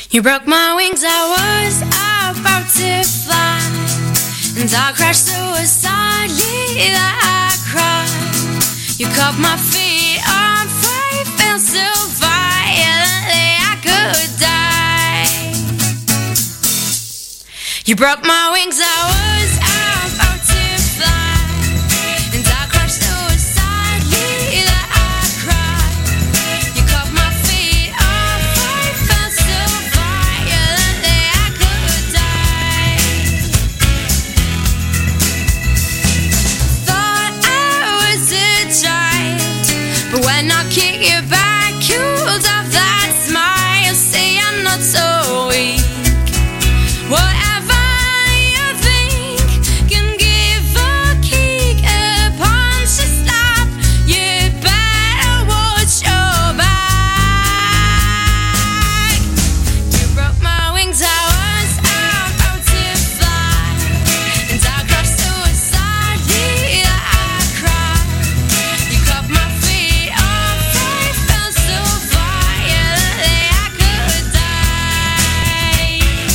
You broke my wings, I was about to fly, and I crashed suicidally that I cried. You caught my feet on faith and so violently I could die. You broke my wings, I was about to fly, and I crashed suicidally that I cried. You caught my feet on faith and so violently I could die. Thought I was a child, but when I kick you back, you'll have that smile. Say I'm not so weak. Whatever you think can give a kick, a punch, a slap. You better watch your back. You broke my wings, I was about to fly, and I crashed suicidally that I cried. You caught my feet on faith and so violently I could die.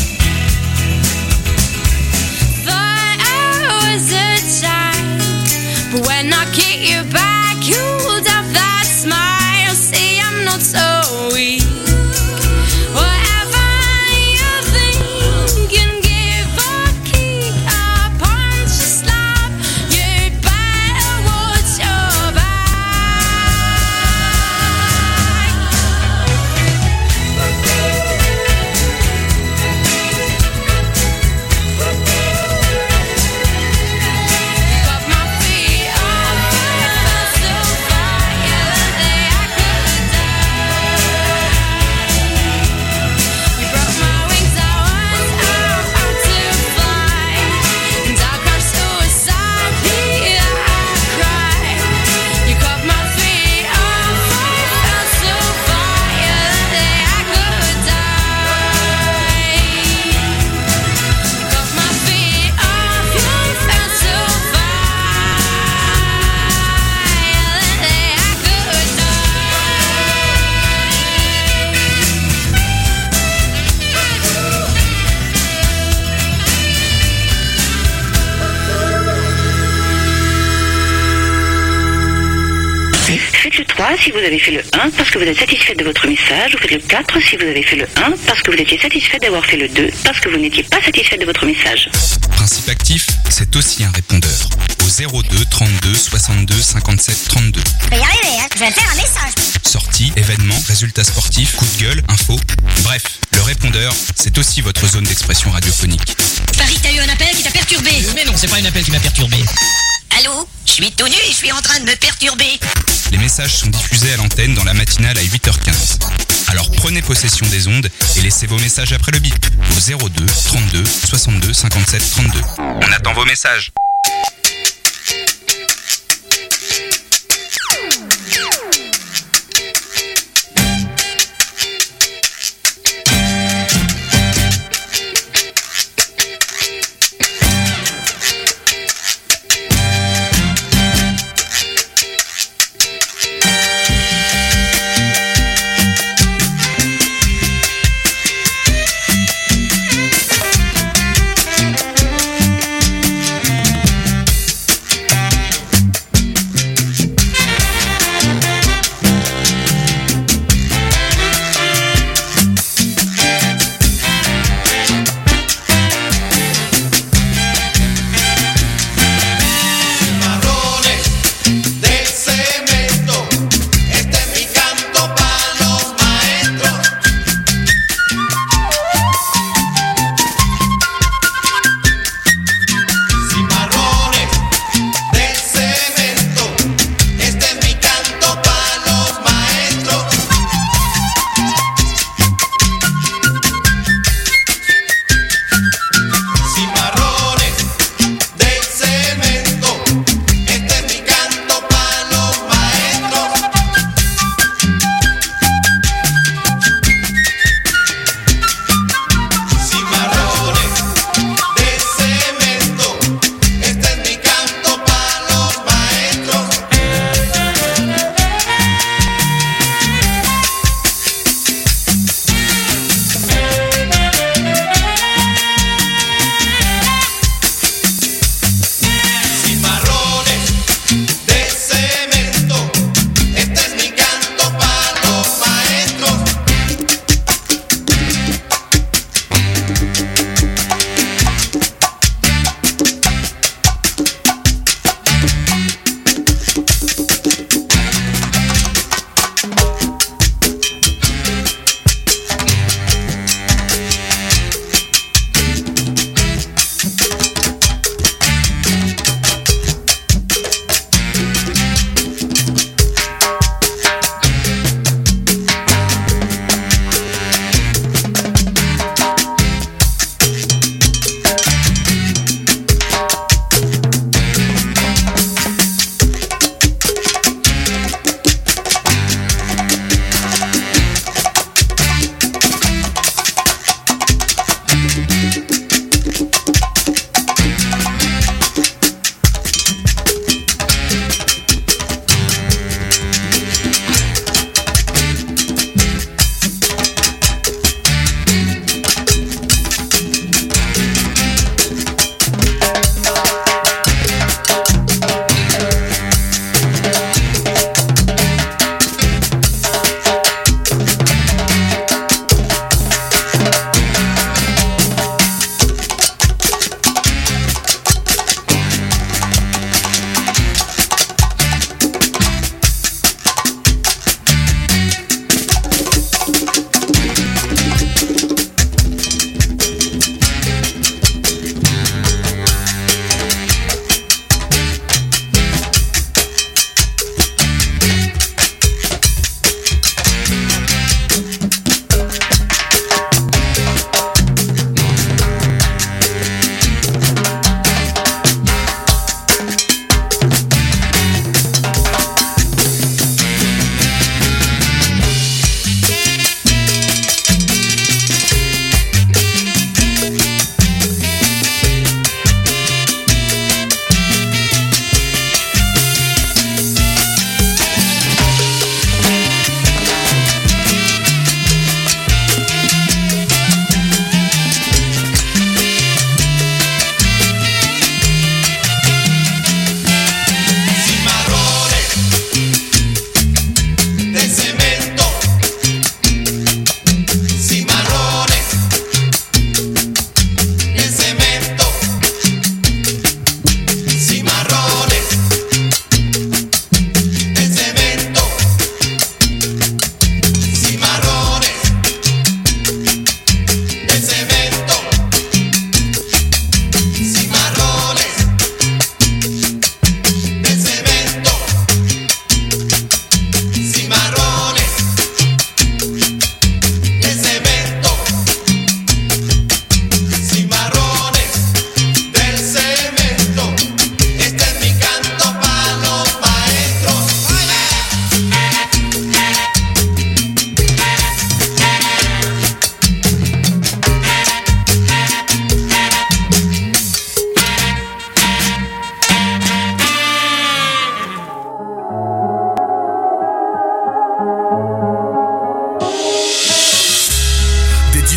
Thought I was a child, but when I kick you back, you'd have that smile. See, I'm not so weak. Whatever you think can give a kick, a punch, a slap. You better watch your back. Got my feet on faith and so violently I could die. You broke my wings, I was about to fly, and I crashed suicidally that I cried. You caught my feet on faith and so violently I could die. You caught my feet on faith and so violently I could die. Faites le 3 si vous avez fait le 1 parce que vous êtes satisfait de votre message, ou faites le 4 si vous avez fait le 1 parce que vous étiez satisfait d'avoir fait le 2 parce que vous n'étiez pas satisfait de votre message. Principe actif, c'est aussi un répondeur. Au 02 32 62 57 32. Je vais y arriver, hein. Je vais faire un message. Sorties, événements, résultats sportifs, coups de gueule, infos. Bref, le répondeur, c'est aussi votre zone d'expression radiophonique. Paris, t'as eu un appel qui t'a perturbé. Mais non, c'est pas une appel qui m'a perturbé. Allô? Je suis tout nu et je suis en train de me perturber. Les messages sont diffusés à l'antenne dans la matinale à 8h15. Alors prenez possession des ondes et laissez vos messages après le bip. Au 02 32 62 57 32. On attend vos messages.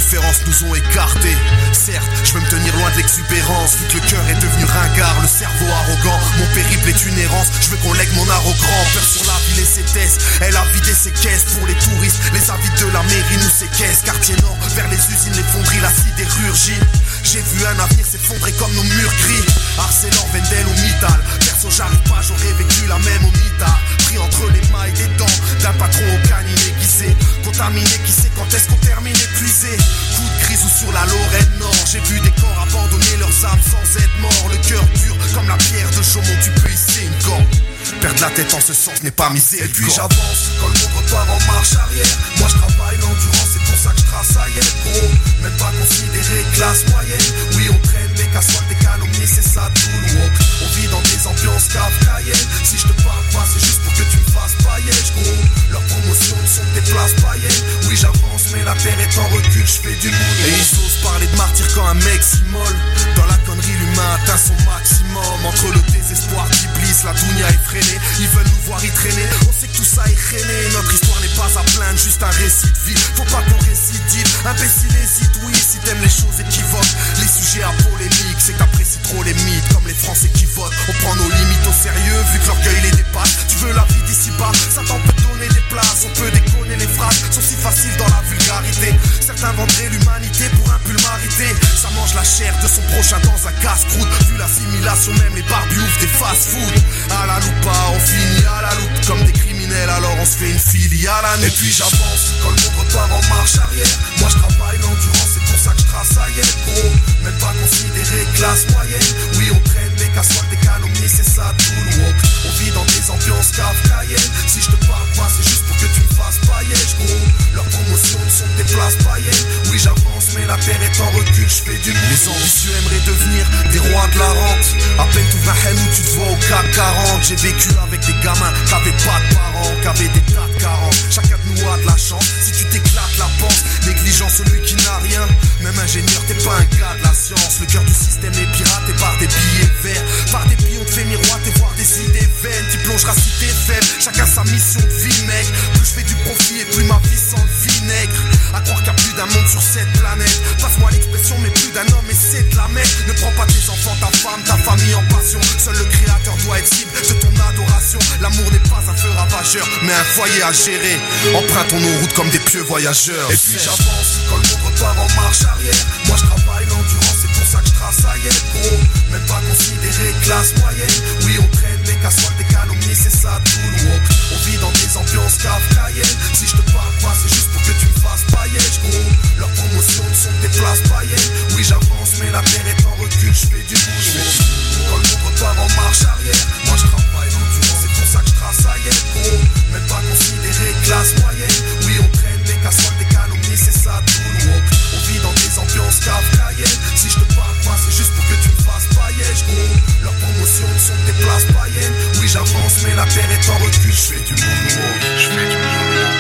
différences nous ont écartés. Certes, je veux me tenir loin de l'exubérance, vu que le cœur est devenu ringard, le cerveau arrogant. Mon périple est une errance, je veux qu'on lègue mon art au grand. Peur sur la ville et ses tests, elle a vidé ses caisses pour les touristes. Les avides de la mairie nous séquestrent. Quartier nord, vers les usines, les fonderies, la sidérurgie. J'ai vu un avenir s'effondrer comme nos murs gris. Arcelor, Vendel ou Mittal. Perso, j'arrive pas, j'aurais vécu la même au mitard. Pris entre les mailles des dents d'un patron au canine aiguisé. Contaminé, qui sait quand est-ce qu'on termine épuisé. Coup de crise ou sur la Lorraine Nord. J'ai vu des corps abandonner leurs âmes sans être morts. Le cœur dur comme la pierre de Chaumont, tu peux hisser une corde. Perdre la tête en ce sens n'est pas miséricorde. Et puis j'avance, quand le monde repart en marche arrière. Moi je travaille l'endurance, c'est pour ça que je trace ailleurs, gros. Même pas considéré classe moyenne. Oui on traîne des casseroles, des calomnies, c'est ça tout le walk. On vit dans des ambiances kafkaïennes. Si je te parle pas, c'est juste pour que tu me fasses paillège, gros. Leurs promotions sont des places païennes. Oui j'avance, mais la terre est en recul, je fais du monde. Et ils osent parler de martyr quand un mec s'immole. Dans la connerie, l'humain atteint son maximum. Entre le désespoir d'Iblis, la dounia effraie. Ils veulent nous voir y traîner. On sait que tout ça est rené. Notre histoire n'est pas à plaindre, juste un récit de vie. Faut pas qu'on récidive, imbécile hésite. Oui, si t'aimes les choses équivoques, les sujets à polémique, c'est que t'apprécies trop les mythes. Comme les Français qui votent, on prend nos limites au sérieux vu que l'orgueil les dépasse. Tu veux la vie d'ici bas, Satan peut donner des places. On peut déconner, les phrases sont si faciles dans la vulgarité. Certains vendraient l'humanité pour un pull marité. Ça mange la chair de son prochain dans un casse-croûte. Vu l'assimilation, même les barbus ouvrent des fast-food. À la loupe, on finit à la loupe comme des criminels, alors on se fait une filiale à nous. Et puis j'avance, quand le monde repart en marche arrière. Moi je travaille l'endurance, c'est pour ça que je trace ailleurs, gros. Même pas considéré classe moyenne. Oui on traîne des casseroles, des calomnies, c'est ça tout le walk. On vit dans des ambiances kafkaïennes. Si je te parle pas, c'est juste pour que tu me fasses paillège, gros. Leurs promotions sont des places païennes. Oui j'avance, mais la terre est en recul, je fais du monde. Les ambitieux aimeraient devenir des rois de la rente. À peine tout va où tu te vois au CAC 40. J'ai vécu avec des gamins qui avaient pas de parents, qui avaient des tas de carences. Chacun de nous a de la chance, si tu t'éclates la panse. Négligent celui qui n'a rien, même ingénieur t'es pas un gars de la science. Le cœur du système est piraté par des billets verts. Par des billes on te fait miroiter, voir des idées vaines. Tu plongeras si t'es faible, chacun sa mission de vie mec. Plus je fais du profit et plus ma vie sent le vinaigre. À croire qu'il y a plus d'un monde sur cette planète. Passe-moi l'expression mais plus d'un homme et c'est de la merde. Ne prends pas tes enfants, ta femme, ta famille en passion. Seul le créateur doit être cible de ton adoration. L'amour n'est pas un feu ravageur, mais un foyer à gérer. Empruntons nos routes comme des pieux voyageurs. Et puis j'avance, quand le monde repart en marche arrière. Moi je travaille l'endurance, c'est pour ça que je trace ailleurs, gros. Même pas considéré classe moyenne. Oui on traîne des casseroles, des calomnies, c'est ça tout le walk. On vit dans des ambiances kafkaïennes. Si je te parle pas, c'est juste pour que tu me fasses paillège, gros. Leurs promotions sont des places païennes. Oui j'avance, mais la terre est en recul, je fais du boulot. Quand le monde repart en marche arrière. Moi je travaille l'endurance, c'est pour ça que je trace ailleurs, gros. Même pas considéré classe moyenne. Oui on traîne des casseroles, des calomnies, c'est ça tout le walk. On vit dans des ambiances kafkaïennes. Si je te parle pas, c'est juste pour que tu me fasses paillège, gros. Leurs promotions sont des places païennes. Oui j'avance, mais la terre est en recul, je fais du moonwalk. Je fais du moonwalk.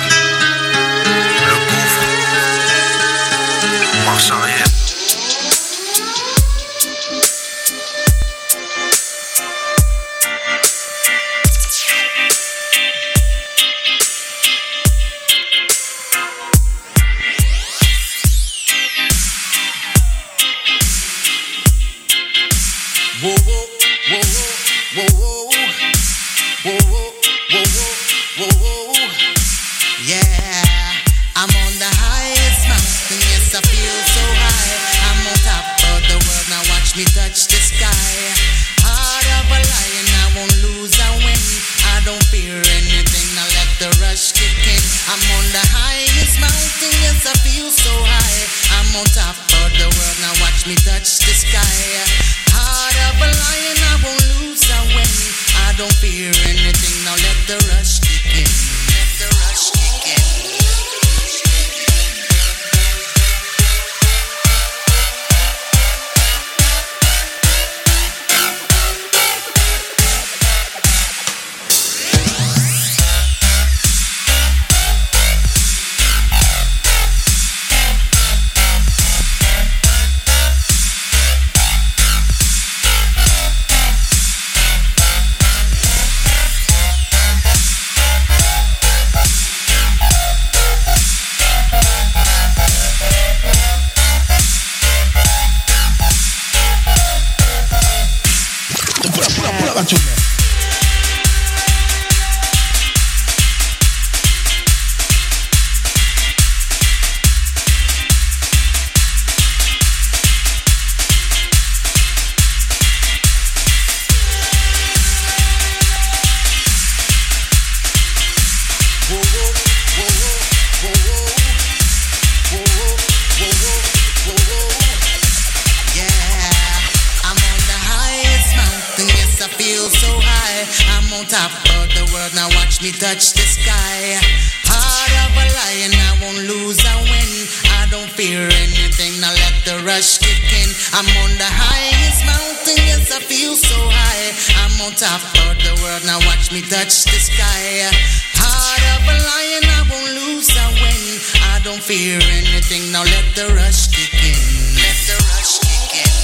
Le gouffre. Marche arrière. top of the world, now watch me touch the sky. Heart of a lion, I won't lose, I win. I don't fear anything, now let the rush kick in. I'm on the highest mountain, yes I feel so high. I'm on top of the world, now watch me touch the sky. Heart of a lion, I won't lose, I win. I don't fear anything, now let the rush kick in. Let the rush kick in.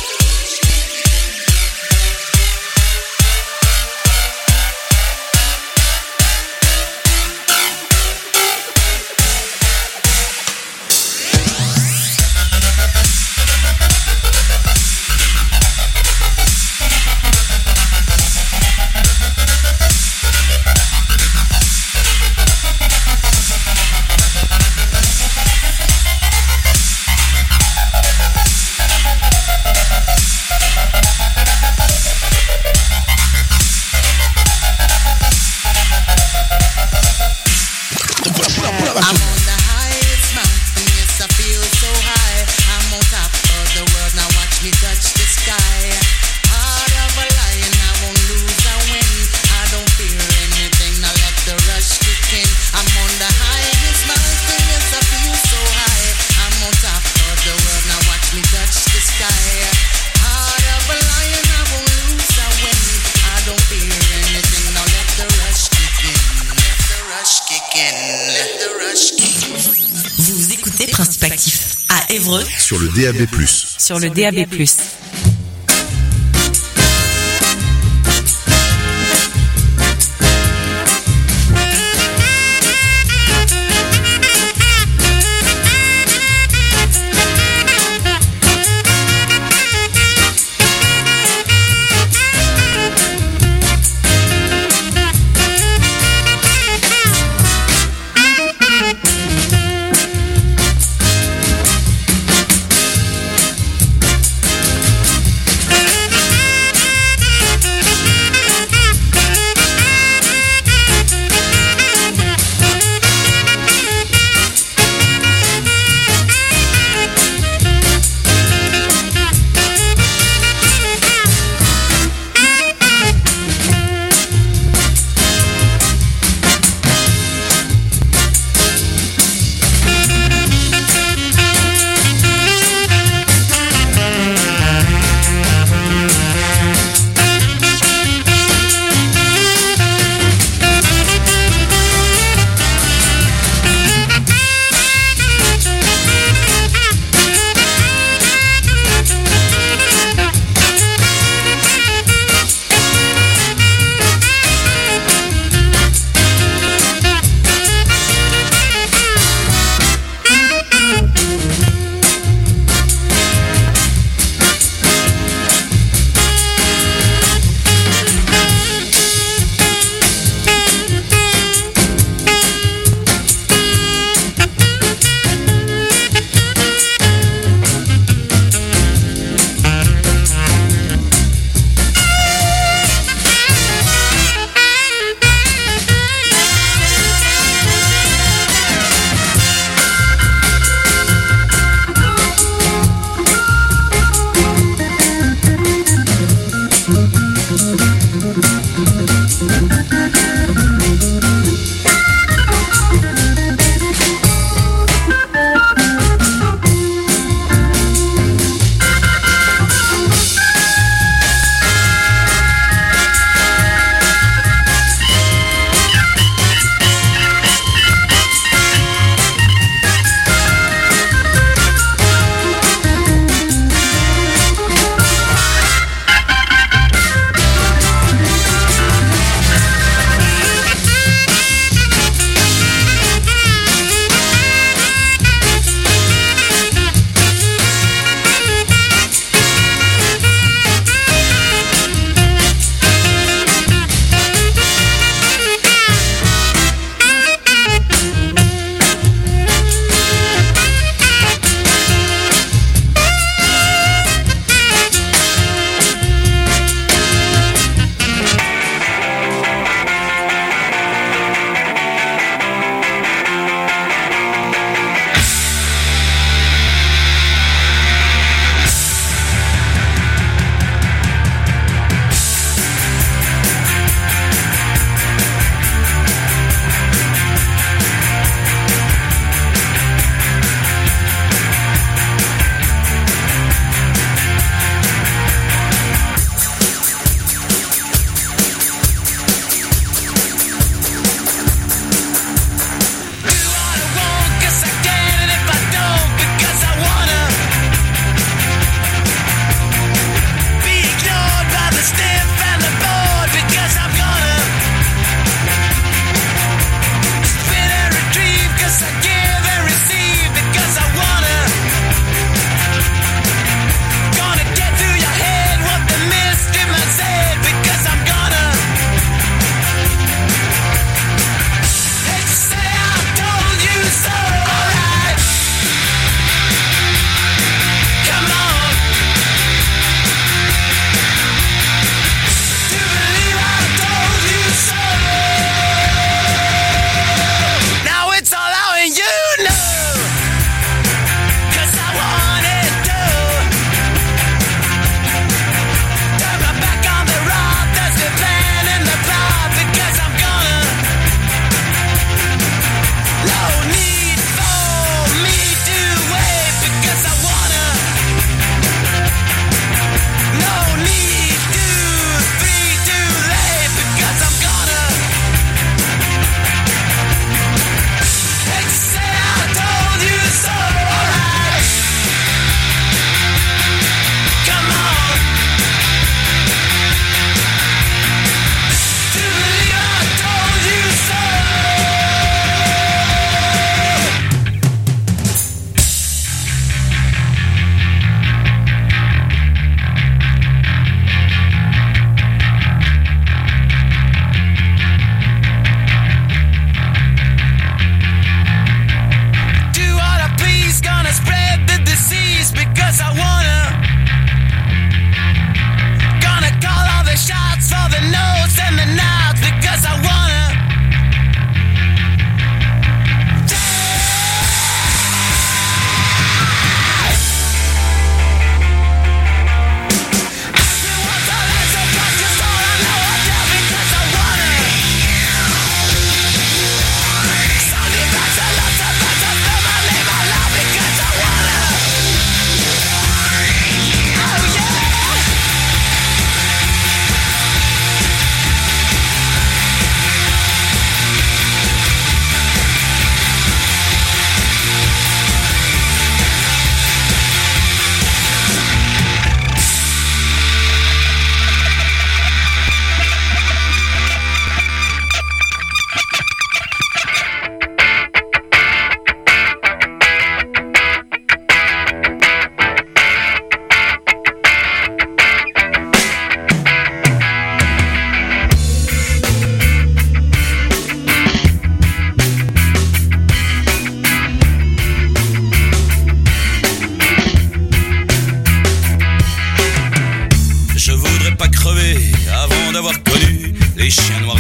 Sur le DAB+. Sur le DAB+.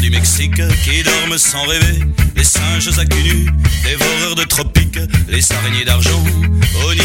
du Mexique qui dorment sans rêver, les singes à cul nu, dévoreurs de tropiques, les araignées d'argent, au nid